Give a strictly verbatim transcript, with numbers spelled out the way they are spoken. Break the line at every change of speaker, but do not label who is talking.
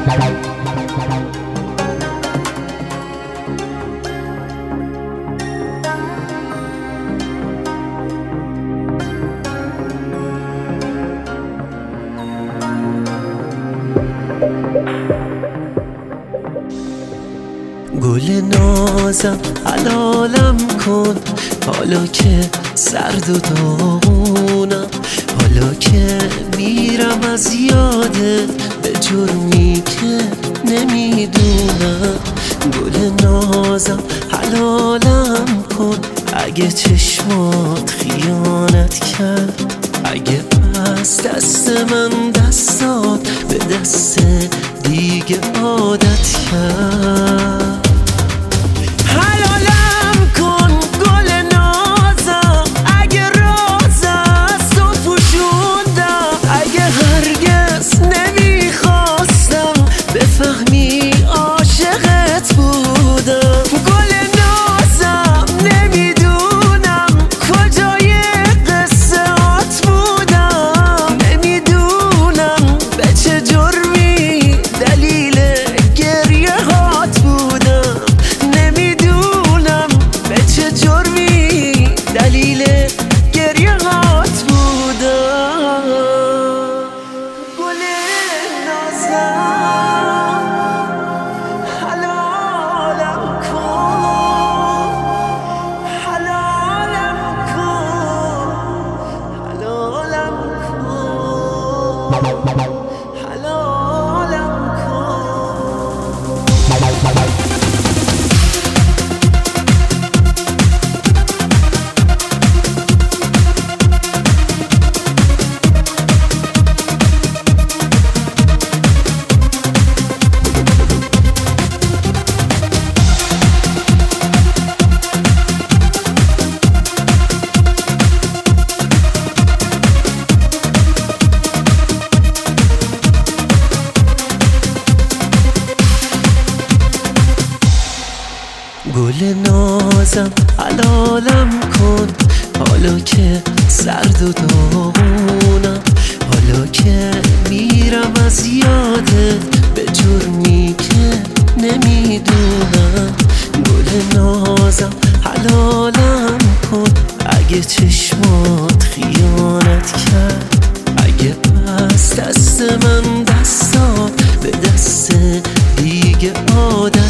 گل نازم حلالم کن حالا که سرد و داغونم، حالا که میرم از یادت به جرمی که نمیدونم. گل نازم حلالم کن اگه چشمات خیانت کرد، اگه پس دست من دستات به دست دیگه عادت کرد. حلالم کن گل نازم اگه راز از تو پوشوندم، اگه هرگز نمیخواستم بفهمی عاشقت بودم. گل نازم نمیدونم کجای قصه هات بودم، نمیدونم به چه جرمی دلیل گریه هات بودم، نمیدونم به چه جرمی دلیل گریه هات بودم. گل نازم حلالم کن، حلالم کن، حلالم کن، حلالم کن. گل نازم حلالم کن حالا که سرد و داغونم، حالا که میرم از یادت به جرمی که نمیدونم. گل نازم حلالم کن اگه چشمات خیانت کرد، اگه پس دست من دستات به دست دیگه عادت